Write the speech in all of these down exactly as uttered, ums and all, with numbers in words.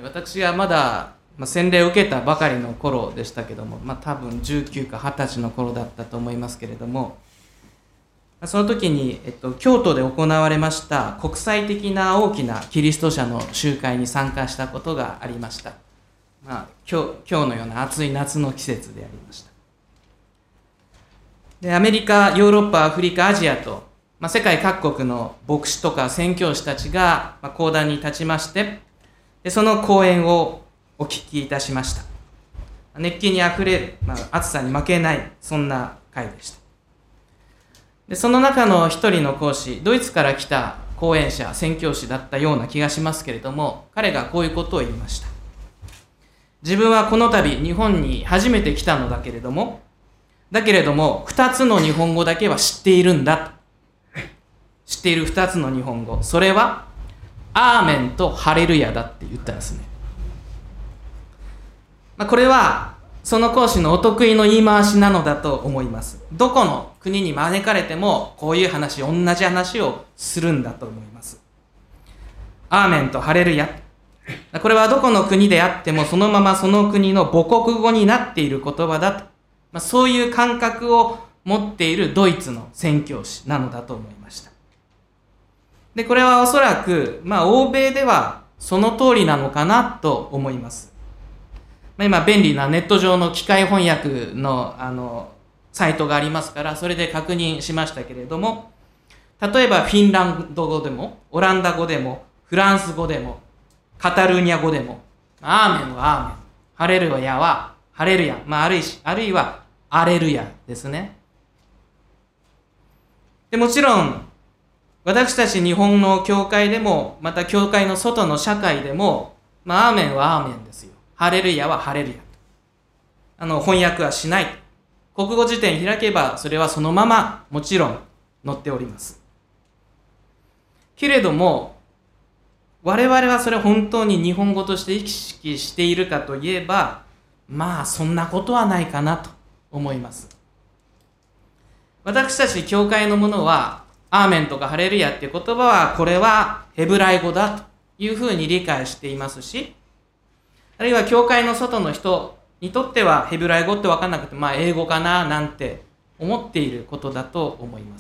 私がまだ、まあ、洗礼を受けたばかりの頃でしたけども、まあ、多分じゅうきゅうかはたちの頃だったと思いますけれども、その時に、えっと、京都で行われました国際的な大きなキリスト者の集会に参加したことがありました。まあ、今日、今日のような暑い夏の季節でありました。で、アメリカ、ヨーロッパ、アフリカ、アジアと、まあ、世界各国の牧師とか宣教師たちが、まあ、講談に立ちまして、でその講演をお聞きいたしました。熱気にあふれる、まあ、暑さに負けない、そんな会でした。でその中の一人の講師、ドイツから来た講演者、宣教師だったような気がしますけれども、彼がこういうことを言いました。自分はこの度日本に初めて来たのだけれども、だけれども二つの日本語だけは知っているんだと。知っている二つの日本語、それはアーメンとハレルヤだって言ったんですね。まあ、これはその講師のお得意の言い回しなのだと思います。どこの国に招かれてもこういう話、同じ話をするんだと思います。アーメンとハレルヤ、これはどこの国であってもそのままその国の母国語になっている言葉だと、まあ、そういう感覚を持っているドイツの宣教師なのだと思いました。で、これはおそらく、まあ、欧米ではその通りなのかなと思います。まあ、今、便利なネット上の機械翻訳の、あの、サイトがありますから、それで確認しましたけれども、例えばフィンランド語でも、オランダ語でも、フランス語でも、カタルーニャ語でも、アーメンはアーメン、ハレルヤはハレルヤ、まあ、あるいあるいはアレルヤですね。で、もちろん、私たち日本の教会でも、また教会の外の社会でも、まあ、アーメンはアーメンですよ。ハレルヤはハレルヤ。あの、翻訳はしない。国語辞典開けば、それはそのまま、もちろん載っております。けれども、我々はそれを本当に日本語として意識しているかといえば、まあ、そんなことはないかなと思います。私たち教会のものは、アーメンとかハレルヤっていう言葉は、これはヘブライ語だというふうに理解していますし、あるいは教会の外の人にとってはヘブライ語って分からなくて、まあ英語かななんて思っていることだと思います。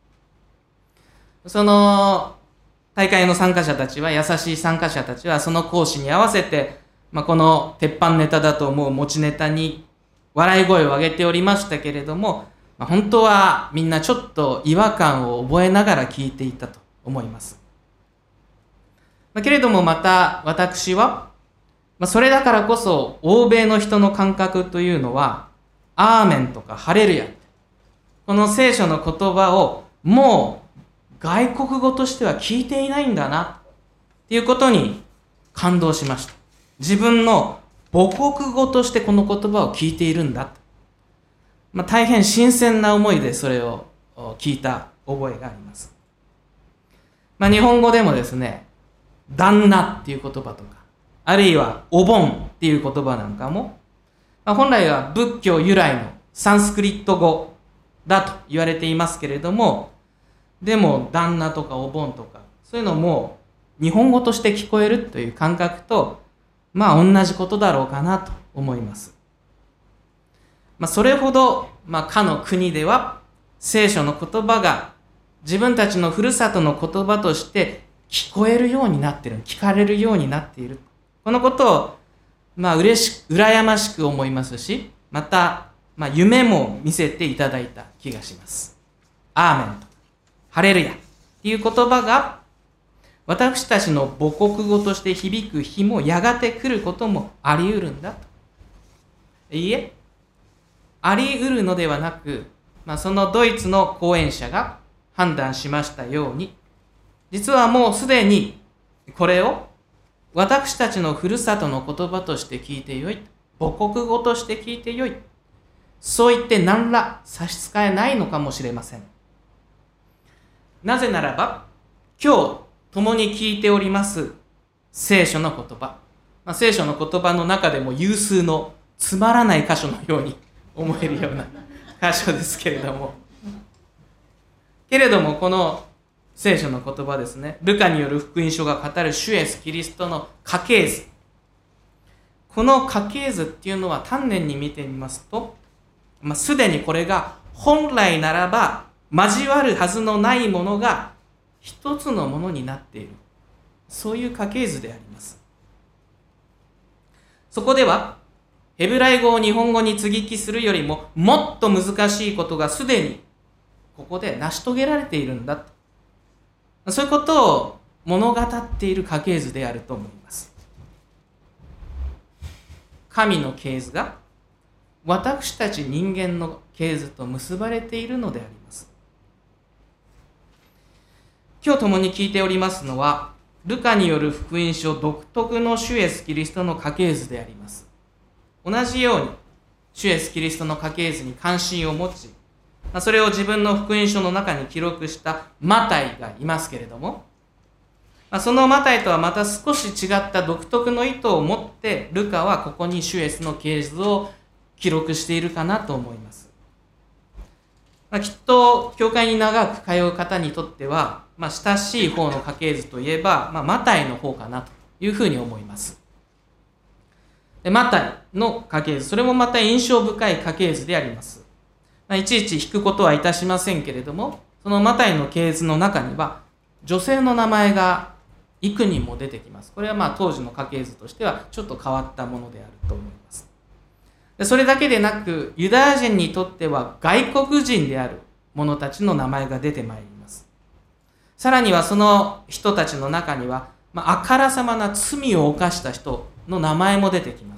その大会の参加者たちは、優しい参加者たちはその講師に合わせて、まあ、この鉄板ネタだと思う持ちネタに笑い声を上げておりましたけれども、まあ、本当はみんなちょっと違和感を覚えながら聞いていたと思います。まあ、けれどもまた私は、まあ、それだからこそ欧米の人の感覚というのは、アーメンとかハレルヤ、この聖書の言葉をもう外国語としては聞いていないんだなっていうことに感動しました。自分の母国語としてこの言葉を聞いているんだ、まあ、大変新鮮な思いでそれを聞いた覚えがあります。まあ、日本語でもですね、旦那っていう言葉とか、あるいはお盆っていう言葉なんかも、まあ、本来は仏教由来のサンスクリット語だと言われていますけれども、でも旦那とかお盆とかそういうのも日本語として聞こえるという感覚と、まあ同じことだろうかなと思います。まあ、それほど、まあ、かの国では聖書の言葉が自分たちのふるさとの言葉として聞こえるようになっている、聞かれるようになっている。このことを、まあ、嬉しく、羨ましく思いますし、また、まあ、夢も見せていただいた気がします。アーメンとハレルヤっていう言葉が私たちの母国語として響く日もやがて来ることもあり得るんだと。いいえ、あり得るのではなく、まあ、そのドイツの講演者が判断しましたように、実はもうすでにこれを私たちのふるさとの言葉として聞いてよい、母国語として聞いてよい、そう言って何ら差し支えないのかもしれません。なぜならば、今日共に聞いております聖書の言葉、まあ、聖書の言葉の中でも有数のつまらない箇所のように思えるような箇所ですけれども、けれどもこの聖書の言葉ですね、ルカによる福音書が語る主イエスキリストの家系図、 この家系図っていうのは丹念に見てみますと、まあ、すでにこれが本来ならば交わるはずのないものが一つのものになっている、そういう家系図であります。そこではヘブライ語を日本語に接ぎ木するよりももっと難しいことがすでにここで成し遂げられているんだと、そういうことを物語っている家系図であると思います。神の系図が私たち人間の系図と結ばれているのであります。今日共に聞いておりますのは、ルカによる福音書独特の主イエスキリストの家系図であります。同じように主イエスキリストの家系図に関心を持ち、それを自分の福音書の中に記録したマタイがいますけれども、そのマタイとはまた少し違った独特の意図を持ってルカはここに主イエスの系図を記録しているかなと思います。まあ、きっと教会に長く通う方にとっては、まあ、親しい方の家系図といえば、まあ、マタイの方かなというふうに思います。でマタイの家系図、それもまた印象深い家系図であります。まあ、いちいち引くことはいたしませんけれども、そのマタイの系図の中には女性の名前が幾人も出てきます。これはまあ当時の家系図としてはちょっと変わったものであると思います。でそれだけでなく、ユダヤ人にとっては外国人である者たちの名前が出てまいります。さらにはその人たちの中には、まあ、あからさまな罪を犯した人の名前も出てきます。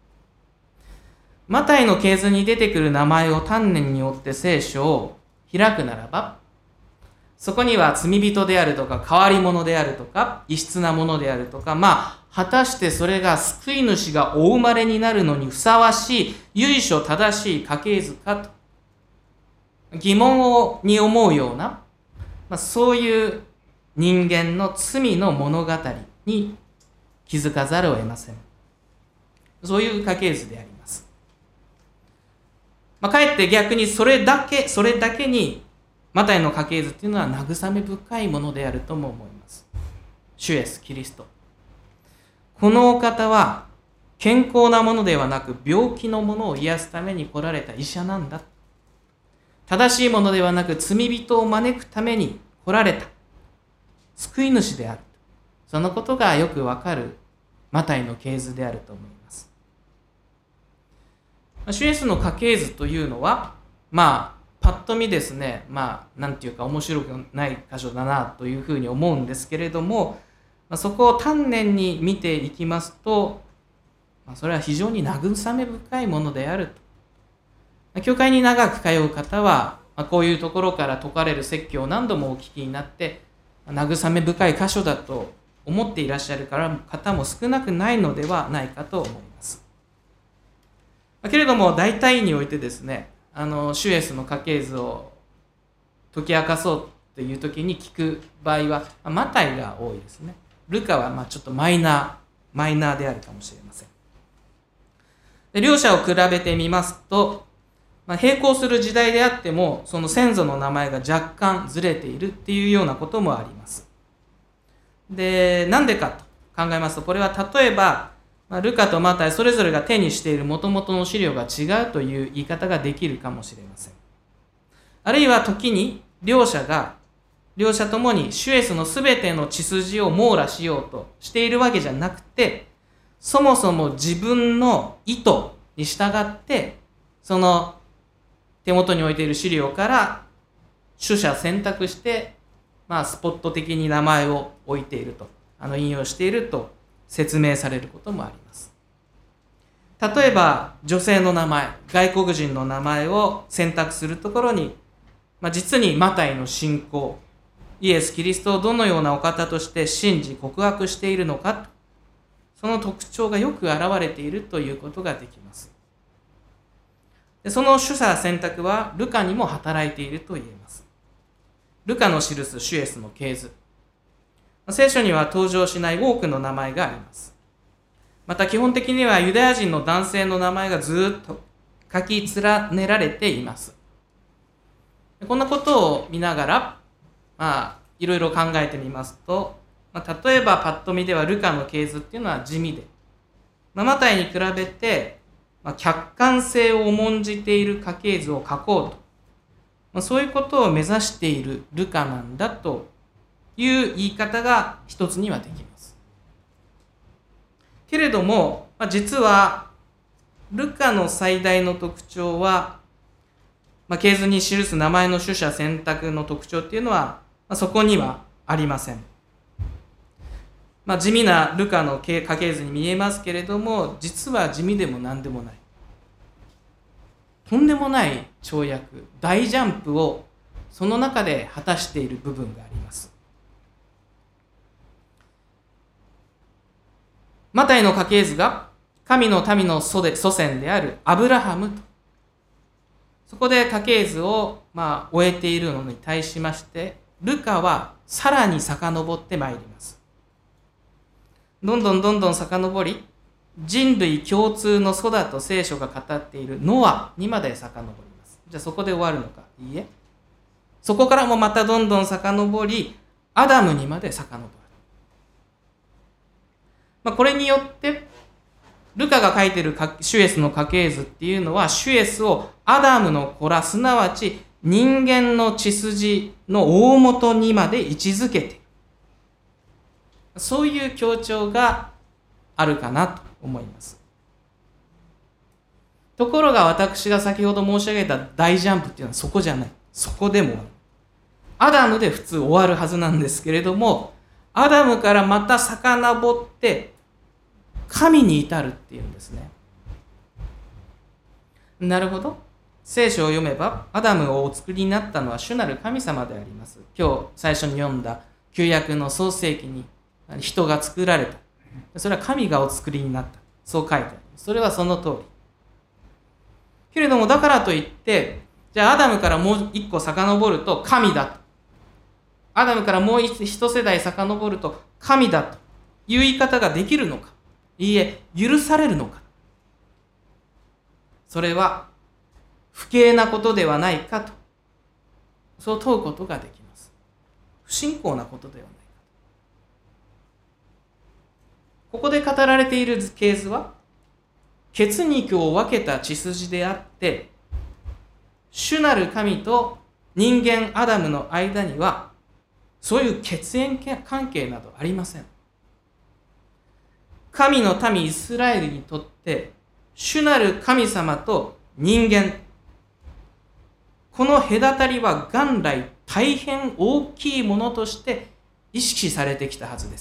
マタイの系図に出てくる名前を丹念に追って聖書を開くならば、そこには罪人であるとか変わり者であるとか異質なものであるとか、まあ果たしてそれが救い主がお生まれになるのにふさわしい由緒正しい家系図かと疑問をに思うような、まあ、そういう人間の罪の物語に気づかざるを得ません。そういう家系図であります。まあ、かえって逆にそれだけそれだけにマタイの家系図っていうのは慰め深いものであるとも思います。主イエスキリスト、このお方は健康なものではなく病気のものを癒すために来られた医者なんだ。正しいものではなく罪人を招くために来られた救い主である。そのことがよくわかるマタイの系図であると思います。主イエスの家系図というのは、まあパッと見ですね、まあなんていうか面白くない箇所だなというふうに思うんですけれども、そこを丹念に見ていきますと、それは非常に慰め深いものであると。教会に長く通う方は、こういうところから説かれる説教を何度もお聞きになって、慰め深い箇所だと思っていらっしゃる方も少なくないのではないかと思います。けれども大体においてですね、あの主イエスの家系図を解き明かそうという時に聞く場合はマタイが多いですね。ルカはまあちょっとマイナーマイナーであるかもしれません。で両者を比べてみますと、まあ、並行する時代であってもその先祖の名前が若干ずれているっていうようなこともあります。でなんでかと考えますと、これは例えばまあ、ルカとマタイそれぞれが手にしている元々の資料が違うという言い方ができるかもしれません。あるいは時に両者が両者ともに主イエスのすべての血筋を網羅しようとしているわけじゃなくて、そもそも自分の意図に従ってその手元に置いている資料から取捨選択して、まあ、スポット的に名前を置いていると、あの引用していると説明されることもあります。例えば女性の名前、外国人の名前を選択するところに、まあ、実にマタイの信仰、イエス・キリストをどのようなお方として信じ告白しているのか、その特徴がよく現れているということができます。でその取捨選択はルカにも働いていると言えます。ルカの記す主イエスの系図、聖書には登場しない多くの名前があります。また基本的にはユダヤ人の男性の名前がずっと書き連ねられています。こんなことを見ながら、まあ、いろいろ考えてみますと、まあ、例えばパッと見ではルカの系図っていうのは地味で、 まあ、マタイに比べて、まあ、客観性を重んじている家系図を書こうと、まあ、そういうことを目指しているルカなんだという言い方が一つにはできます。けれども、まあ、実はルカの最大の特徴は、まあ、系図に記す名前の取捨選択の特徴っていうのは、まあ、そこにはありません。まあ、地味なルカの家系図に見えますけれども、実は地味でも何でもない。とんでもない跳躍、大ジャンプをその中で果たしている部分があります。マタイの家系図が神の民の祖で祖先であるアブラハムと、そこで家系図をまあ終えているのに対しまして、ルカはさらに遡ってまいります。どんどんどんどん遡り、人類共通の祖だと聖書が語っているノアにまで遡ります。じゃあそこで終わるのか。いいえ。そこからもまたどんどん遡り、アダムにまで遡る。まあ、これによって、ルカが書いているシュエスの家系図っていうのは、シュエスをアダムの子ら、すなわち人間の血筋の大元にまで位置づけている。そういう強調があるかなと思います。ところが私が先ほど申し上げた大ジャンプっていうのはそこじゃない。そこでもアダムで普通終わるはずなんですけれども、アダムからまた遡って神に至るっていうんですね。なるほど。聖書を読めばアダムをお作りになったのは主なる神様であります。今日最初に読んだ旧約の創世記に人が作られた。それは神がお作りになった。そう書いてある。それはその通り。けれどもだからといって、じゃあアダムからもう一個遡ると神だと。アダムからもう一世代遡ると神だという言い方ができるのか。いいえ、許されるのか。それは不敬なことではないかと、そう問うことができます。不信仰なことではない。ここで語られている系図は、血肉を分けた血筋であって、主なる神と人間アダムの間には、そういう血縁関係などありません。神の民イスラエルにとって、主なる神様と人間、この隔たりは元来大変大きいものとして意識されてきたはずです。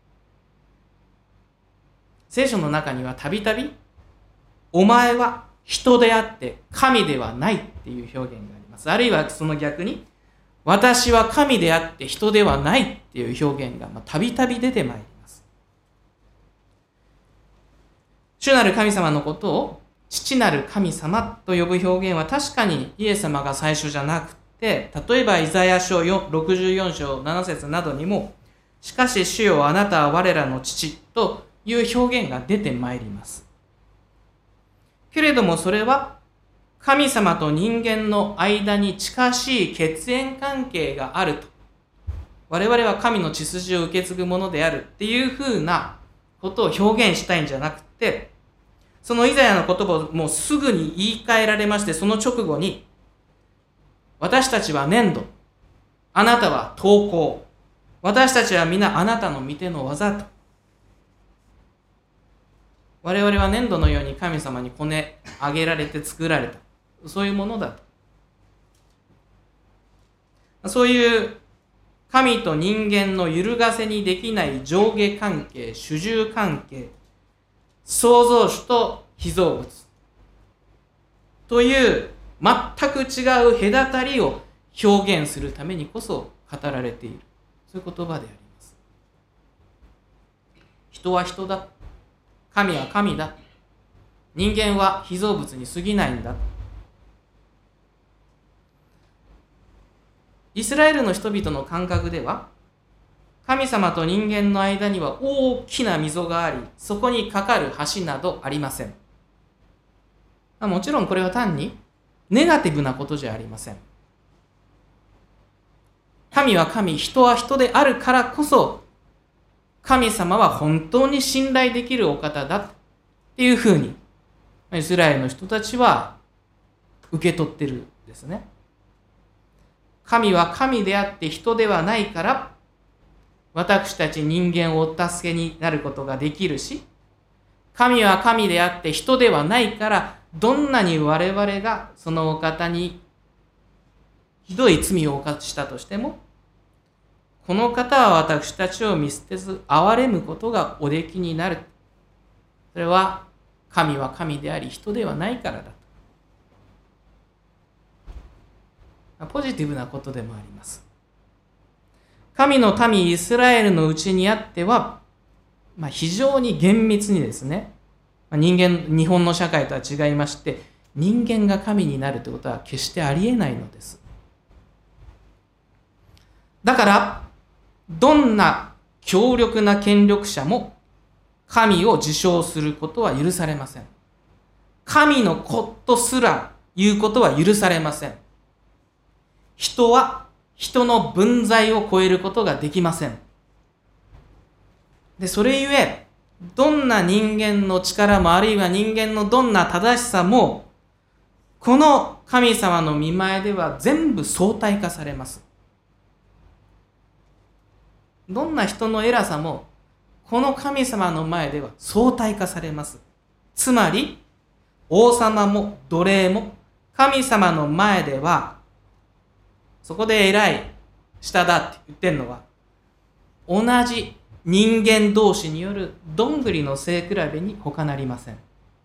聖書の中にはたびたび、お前は人であって神ではないっていう表現があります。あるいはその逆に、私は神であって人ではないっていう表現がたびたび出てまいります。主なる神様のことを父なる神様と呼ぶ表現は確かにイエス様が最初じゃなくて、例えばイザヤ書ろくじゅうよん章なな節などにも、しかし主よあなたは我らの父という表現が出てまいります。けれどもそれは神様と人間の間に近しい血縁関係があると、我々は神の血筋を受け継ぐものであるっていうふうなことを表現したいんじゃなくて、そのイザヤの言葉をもうすぐに言い換えられまして、その直後に、私たちは粘土、あなたは陶工、私たちは皆あなたの御手の技と、我々は粘土のように神様にこね上げられて作られた、そういうものだと。そういう神と人間の揺るがせにできない上下関係、主従関係、創造主と被造物という全く違う隔たりを表現するためにこそ語られている、そういう言葉であります。人は人だ、神は神だ、人間は被造物に過ぎないんだ。イスラエルの人々の感覚では、神様と人間の間には大きな溝があり、そこに架かる橋などありません。もちろんこれは単にネガティブなことじゃありません。神は神、人は人であるからこそ、神様は本当に信頼できるお方だ。 っていうふうにイスラエルの人たちは受け取ってるんですね。神は神であって人ではないから、私たち人間をお助けになることができるし、神は神であって人ではないから、どんなに我々がそのお方にひどい罪を犯したとしても、この方は私たちを見捨てず憐れむことがおできになる。それは神は神であり人ではないからだと。ポジティブなことでもあります。神の民イスラエルのうちにあっては、まあ、非常に厳密にですね、人間、日本の社会とは違いまして、人間が神になるということは決してありえないのです。だから、どんな強力な権力者も神を自称することは許されません。神の子とすら言うことは許されません。人は人の分際を超えることができません。で、それゆえ、どんな人間の力もあるいは人間のどんな正しさも、この神様の御前では全部相対化されます。どんな人の偉さも、この神様の前では相対化されます。つまり、王様も奴隷も神様の前では、そこで偉い、下だって言ってるのは、同じ人間同士によるどんぐりの背比べに他なりません。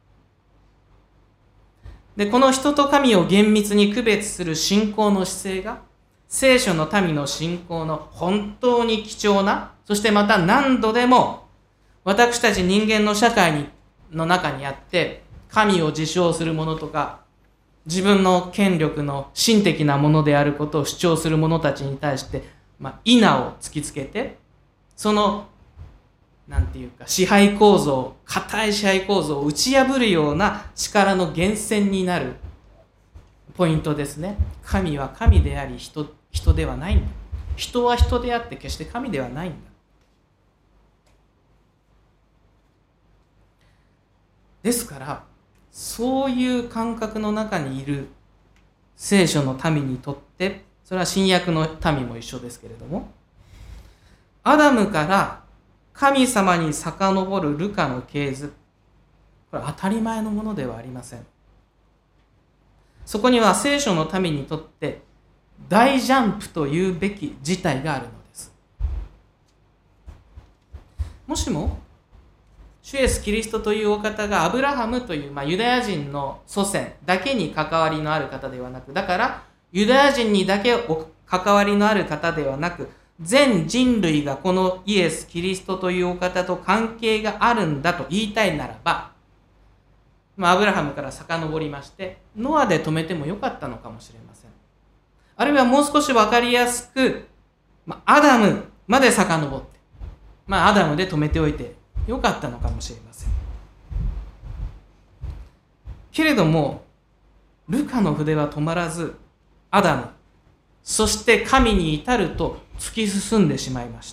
で、この人と神を厳密に区別する信仰の姿勢が、聖書の民の信仰の本当に貴重な、そしてまた何度でも私たち人間の社会にの中にあって神を自称する者とか自分の権力の神的なものであることを主張する者たちに対して、まあ、否を突きつけて、そのなんていうか支配構造、固い支配構造を打ち破るような力の源泉になるポイントですね。神は神であり 人, 人ではないんだ。人は人であって決して神ではないんだ。ですからそういう感覚の中にいる聖書の民にとって、それは新約の民も一緒ですけれども、アダムから神様に遡るルカの系図、これ当たり前のものではありません。そこには聖書の民にとって大ジャンプというべき事態があるのです。もしも主イエスキリストというお方がアブラハムという、まあ、ユダヤ人の祖先だけに関わりのある方ではなく、だからユダヤ人にだけ関わりのある方ではなく、全人類がこのイエスキリストというお方と関係があるんだと言いたいならば、まあ、アブラハムから遡りましてノアで止めてもよかったのかもしれません。あるいはもう少し分かりやすく、まあ、アダムまで遡って、まあ、アダムで止めておいてよかったのかもしれません。けれどもルカの筆は止まらず、アダムそして神に至ると突き進んでしまいました。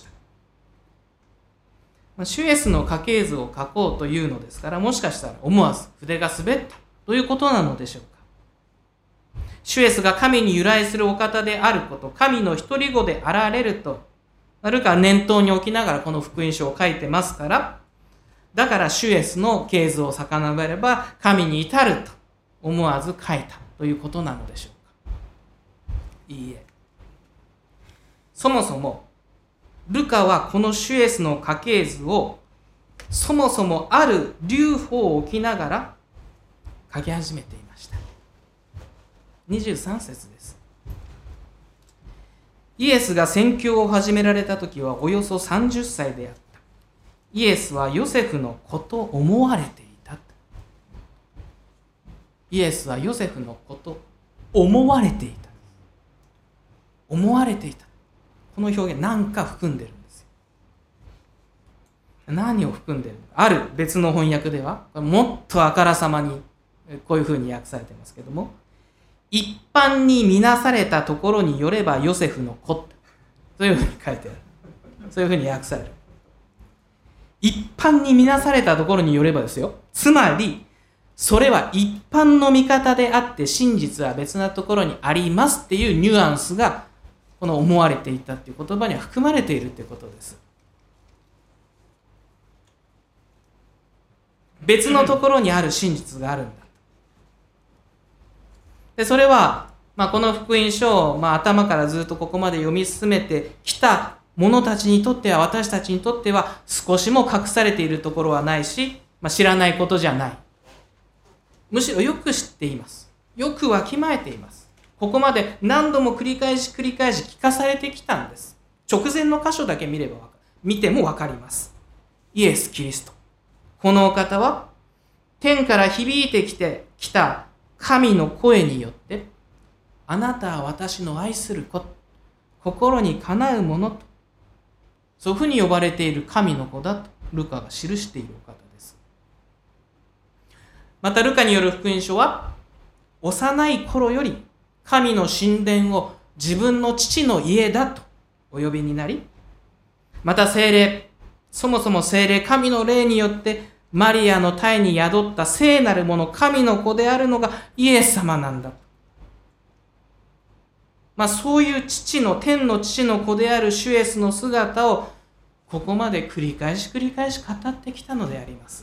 主イエスの家系図を書こうというのですから、もしかしたら思わず筆が滑ったということなのでしょうか。主イエスが神に由来するお方であること、神の一人子であられるとルカは念頭に置きながらこの福音書を書いてますから、だから主イエスの系図を遡れば神に至ると思わず書いたということなのでしょうか。いいえ、そもそもルカはこの主イエスの家系図をそもそもある留保を置きながら書き始めていました。にじゅうさん節です。イエスが宣教を始められた時はおよそさんじゅっさいであった。イエスはヨセフの子と思われていた。イエスはヨセフの子と思われていた。思われていた。この表現何か含んでるんですよ。何を含んでるのか。ある別の翻訳ではもっとあからさまにこういうふうに訳されてますけども、一般に見なされたところによればヨセフの子というふうに書いてある。そういうふうに訳される。 一般に見なされたところによればですよ。つまり、それは一般の見方であって真実は別なところにありますっていうニュアンスがこの思われていたっていう言葉には含まれているっていうことです。別のところにある真実があるんだ。でそれは、まあ、この福音書を、まあ、頭からずっとここまで読み進めてきた者たちにとっては、私たちにとっては少しも隠されているところはないし、まあ、知らないことじゃない。むしろよく知っています。よくわきまえています。ここまで何度も繰り返し繰り返し聞かされてきたんです。直前の箇所だけ見れば見てもわかります。イエス・キリスト。このお方は天から響いてきてきた神の声によって、あなたは私の愛する子、心にかなうものと、そういうふうに呼ばれている神の子だとルカが記しているお方です。またルカによる福音書は、幼い頃より神の神殿を自分の父の家だとお呼びになり、また聖霊、そもそも聖霊、神の霊によってマリアの胎に宿った聖なるもの、神の子であるのがイエス様なんだ。まあそういう父の、天の父の子である主イエスの姿をここまで繰り返し繰り返し語ってきたのであります。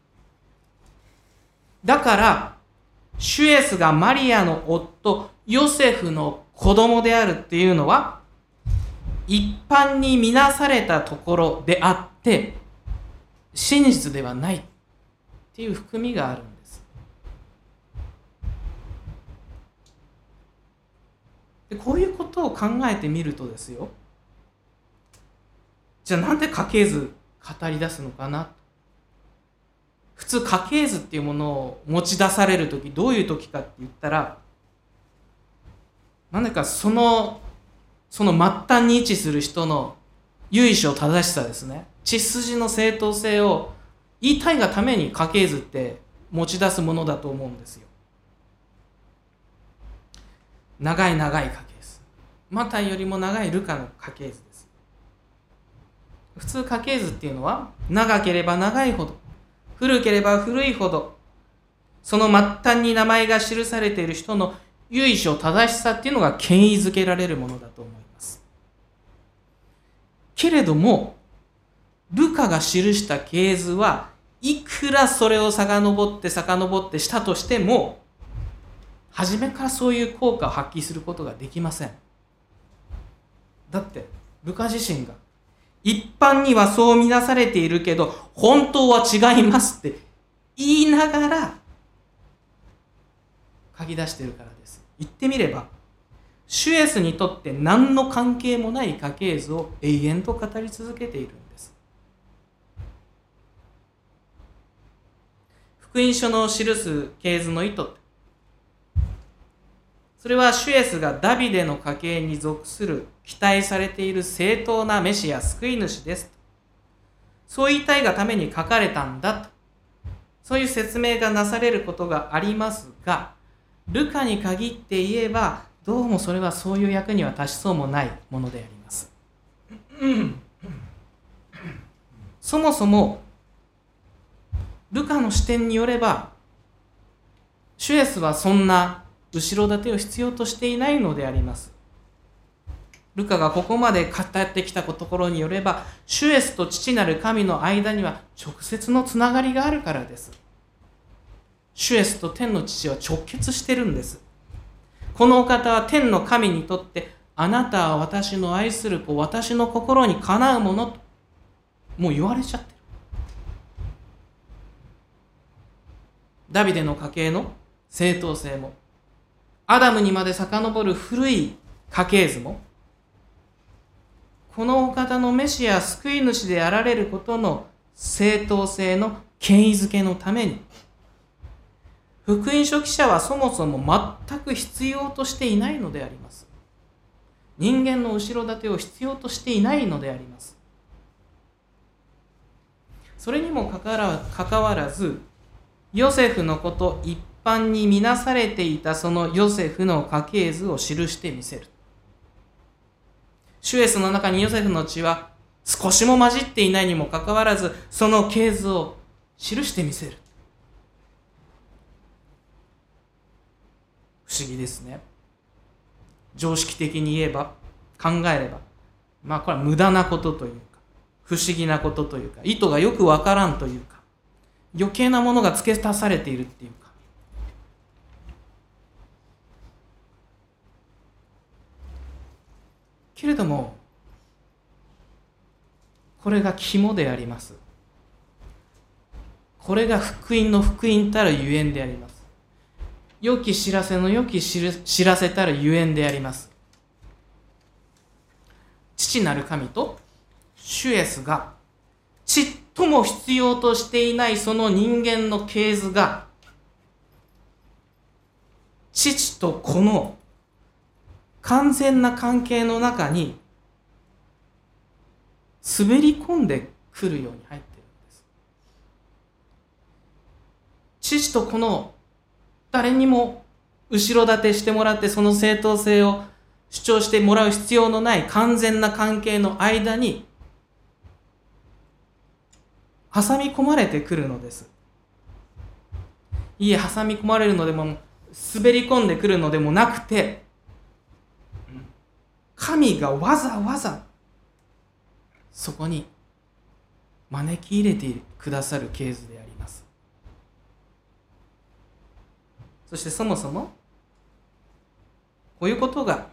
だから、主イエスがマリアの夫、ヨセフの子供であるっていうのは、一般に見なされたところであって、真実ではないっていう含みがあるんです。でこういうことを考えてみるとですよ、じゃあなんで家系図語り出すのかな。普通家系図っていうものを持ち出されるとき、どういうときかって言ったら、何かそのその末端に位置する人の由緒正しさですね、血筋の正当性を言いたいがために家系図って持ち出すものだと思うんですよ。長い長い家系図、マタイよりも長いルカの家系図です。普通家系図っていうのは、長ければ長いほど、古ければ古いほど、その末端に名前が記されている人の由緒正しさっていうのが権威づけられるものだと思います。けれども、ルカが記した系図はいくらそれを遡って遡ってしたとしても、初めからそういう効果を発揮することができません。だってルカ自身が一般にはそう見なされているけど本当は違いますって言いながら書き出しているからです。言ってみれば、主イエスにとって何の関係もない家系図を永遠と語り続けているんです。福音書の記す系図の意図って、それは主イエスがダビデの家系に属する期待されている正当なメシア救い主ですと、そう言いたいがために書かれたんだと、そういう説明がなされることがありますが、ルカに限って言えばどうもそれはそういう役には達しそうもないものであります。そもそもルカの視点によれば、主イエスはそんな後ろ盾を必要としていないのであります。ルカがここまで語ってきたところによれば、主イエスと父なる神の間には直接のつながりがあるからです。主イエスと天の父は直結してるんです。このお方は天の神にとって、あなたは私の愛する子、私の心にかなうものともう言われちゃってる。ダビデの家系の正当性も、アダムにまで遡る古い家系図も、このお方のメシア救い主であられることの正当性の権威づけのために、福音書記者はそもそも全く必要としていないのであります。人間の後ろ盾を必要としていないのであります。それにもかかわらず、ヨセフのこと一般に見なされていたそのヨセフの家系図を記してみせる。主イエスの中にヨセフの血は少しも混じっていないにもかかわらず、その系図を記してみせる。不思議ですね。常識的に言えば、考えれば、まあこれは無駄なことというか、不思議なことというか、意図がよくわからんというか、余計なものが付け足されているっていうか、けれども、これが肝であります。これが福音の福音たるゆえんであります。良き知らせの良き知らせたるゆえんであります。父なる神と主イエスがちっとも必要としていないその人間の系図が、父と子の完全な関係の中に滑り込んでくるように入っているんです。父と子の誰にも後ろ盾してもらってその正当性を主張してもらう必要のない完全な関係の間に挟み込まれてくるのです。いえ、挟み込まれるのでも滑り込んでくるのでもなくて、神がわざわざそこに招き入れてくださる系図であります。そしてそもそもこういうことが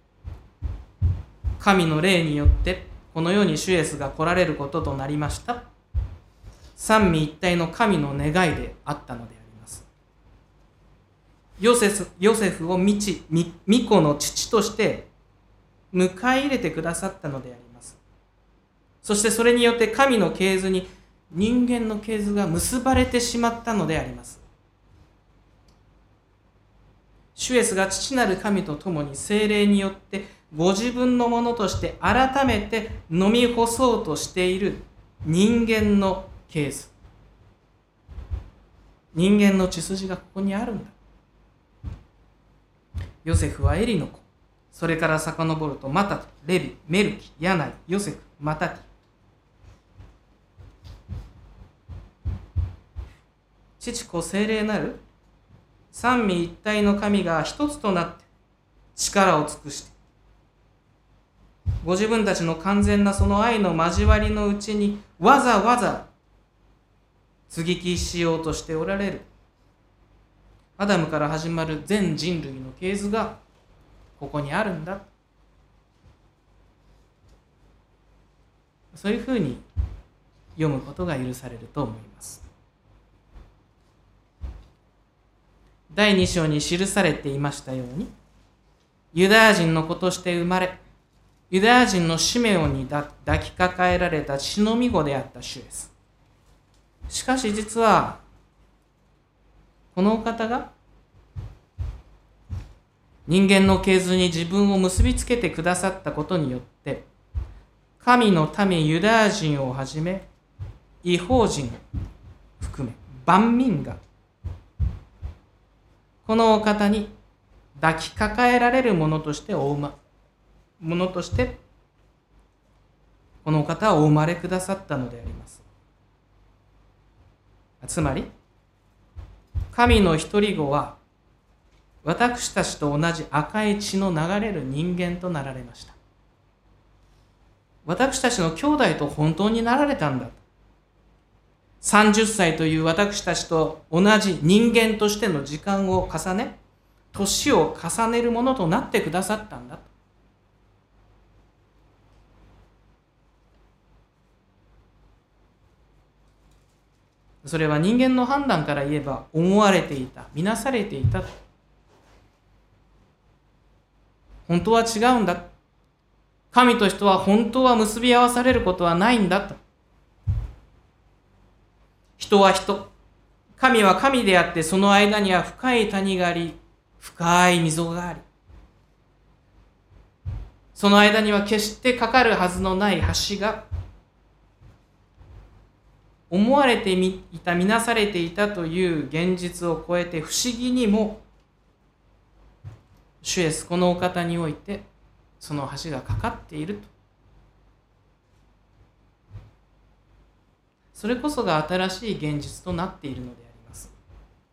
神の霊によってこのように主イエスが来られることとなりました三位一体の神の願いであったのであります。ヨセフ、ヨセフを御子の父として迎え入れてくださったのであります。そしてそれによって神の系図に人間の系図が結ばれてしまったのであります。主イエスが父なる神と共に聖霊によってご自分のものとして改めて飲み干そうとしている人間の系図、人間の血筋がここにあるんだ。ヨセフはエリの子、それから遡るとマタト、レビ、メルキ、ヤナイ、ヨセフ、マタティ。父子聖霊なる三位一体の神が一つとなって力を尽くしてご自分たちの完全なその愛の交わりのうちにわざわざ接ぎ木しようとしておられるアダムから始まる全人類の系図がここにあるんだ。そういうふうに読むことが許されると思います。だいに章に記されていましたように、ユダヤ人の子として生まれ、ユダヤ人のシメオンに抱きかかえられた血のみ子であった主です。しかし実は、このお方が人間の系図に自分を結びつけてくださったことによって、神の民ユダヤ人をはじめ、異邦人含め万民がこのお方に抱きかかえられるものとしてお生まものとしてこのお方はお生まれくださったのであります。つまり神の一人子は私たちと同じ赤い血の流れる人間となられました。私たちの兄弟と本当になられたんだ。さんじゅっさいという私たちと同じ人間としての時間を重ね、年を重ねるものとなってくださったんだ。それは人間の判断から言えば思われていた、見なされていた。本当は違うんだ。神と人は本当は結び合わされることはないんだと。人は人、神は神であって、その間には深い谷があり、深い溝があり、その間には決してかかるはずのない橋が、思われていた、見なされていたという現実を超えて、不思議にも、主イエスこのお方において、その橋がかかっていると。 それこそが新しい現実となっているのであります。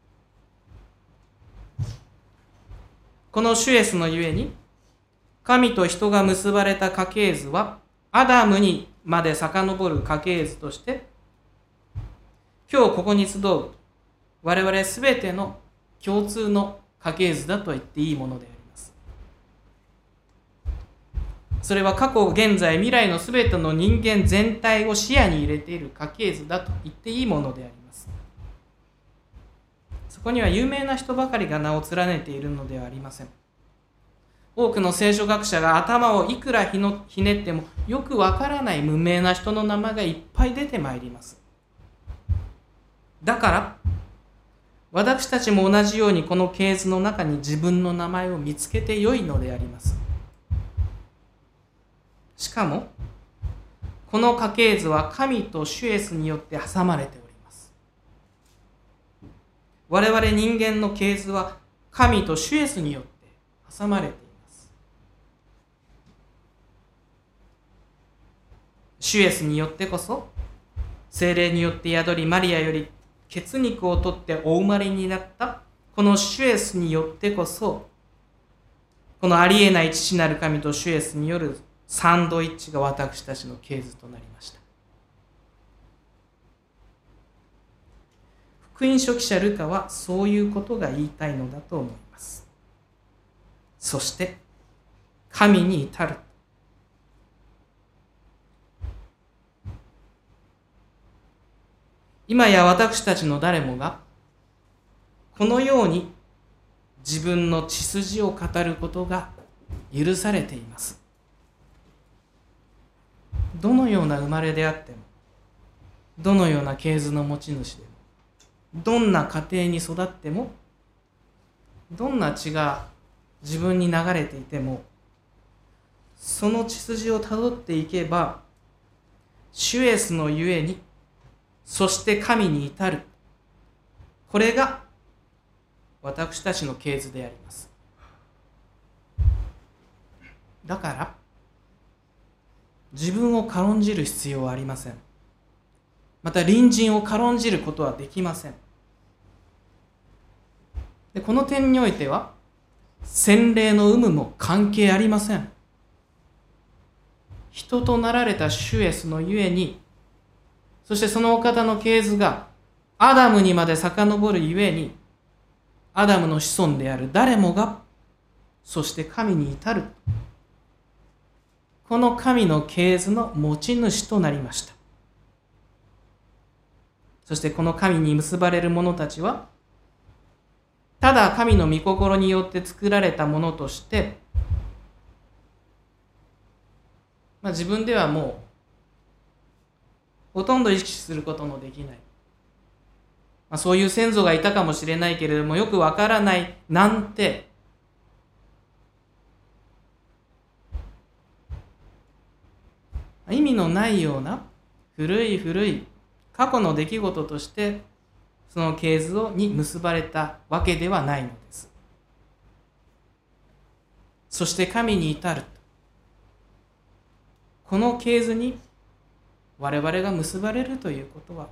この主イエスのゆえに、神と人が結ばれた家系図はアダムにまで遡る家系図として、今日ここに集う我々すべての共通の家系図だと言っていいものであります。それは過去、現在、未来のすべての人間全体を視野に入れている家系図だと言っていいものであります。そこには有名な人ばかりが名を連ねているのではありません。多くの聖書学者が頭をいくらひのひねってもよくわからない無名な人の名前がいっぱい出てまいります。だから私たちも同じようにこの系図の中に自分の名前を見つけてよいのであります。しかもこの家系図は神と主イエスによって挟まれております。我々人間の系図は神と主イエスによって挟まれています。主イエスによってこそ、聖霊によって宿りマリアより血肉を取ってお生まれになったこの主イエスによってこそ、このありえない父なる神と主イエスによるサンドイッチが私たちの系図となりました。福音書記者ルカはそういうことが言いたいのだと思います。そして神に至る。今や私たちの誰もがこのように自分の血筋を語ることが許されています。どのような生まれであっても、どのような系図の持ち主でも、どんな家庭に育っても、どんな血が自分に流れていても、その血筋をたどっていけば、主イエスのゆえに、そして神に至る。これが私たちの系図であります。だから、自分を軽んじる必要はありません。また隣人を軽んじることはできません。で、この点においては、洗礼の有無も関係ありません。人となられた主イエスのゆえに、そしてそのお方の系図がアダムにまで遡るゆえに、アダムの子孫である誰もが、そして神に至る。この神の系図の持ち主となりました。そしてこの神に結ばれる者たちは、ただ神の御心によって作られたものとして、まあ、自分ではもうほとんど意識することのできない、まあ、そういう先祖がいたかもしれないけれどもよくわからないなんて意味のないような古い古い過去の出来事としてその系図に結ばれたわけではないのです。そして神に至るこの系図に我々が結ばれるということは、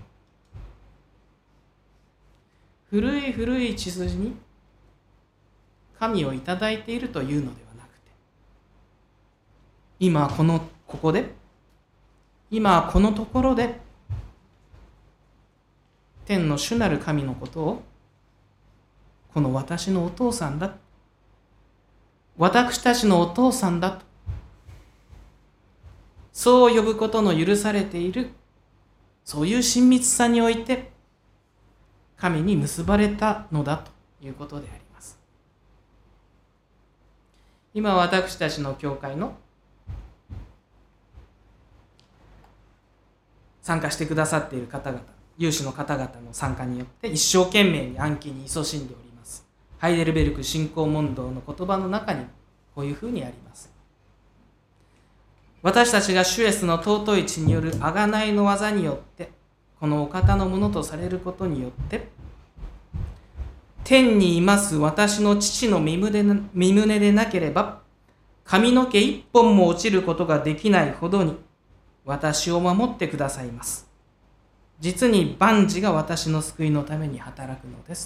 古い古い血筋に神をいただいているというのではなくて、今このここで、今このところで、天の主なる神のことを、この私のお父さんだ、私たちのお父さんだと、そう呼ぶことの許されている、そういう親密さにおいて、神に結ばれたのだということであります。今私たちの教会の参加してくださっている方々、有志の方々の参加によって一生懸命に暗記に勤しんでおります。ハイデルベルク信仰問答の言葉の中にこういうふうにあります。私たちが主イエスの尊い血による贖いの技によってこのお方のものとされることによって天にいます私の父の身胸身胸でなければ髪の毛一本も落ちることができないほどに私を守ってくださいます。 実に万事が私の救いのために働くのです。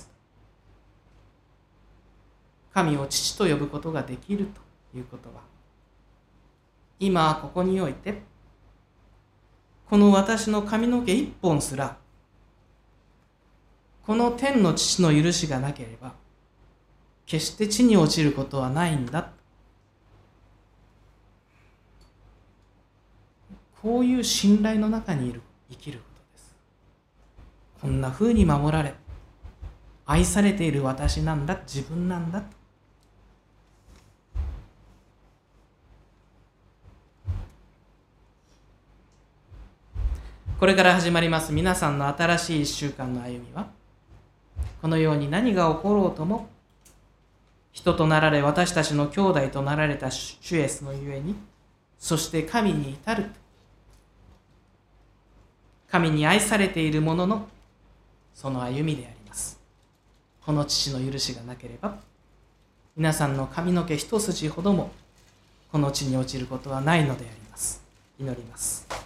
神を父と呼ぶことができるということは、今ここにおいてこの私の髪の毛一本すらこの天の父の許しがなければ決して地に落ちることはないんだ、こういう信頼の中にいる生きることです。こんなふうに守られ愛されている私なんだ、自分なんだと、これから始まります皆さんの新しいいっしゅうかんの歩みは、このように何が起ころうとも人となられ私たちの兄弟となられた主イエスのゆえに、そして神に至る神に愛されている者のその歩みであります。この父の許しがなければ皆さんの髪の毛一筋ほどもこの地に落ちることはないのであります。祈ります。